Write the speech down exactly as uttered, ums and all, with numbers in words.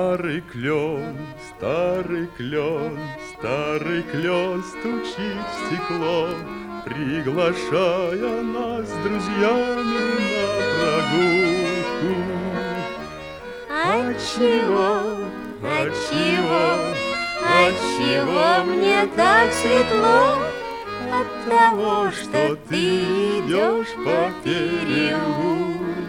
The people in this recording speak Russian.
Старый клен, старый клен, старый клен стучит в стекло, приглашая нас с друзьями на прогулку. Отчего, отчего, отчего мне так светло? От того, что ты идешь по переулку.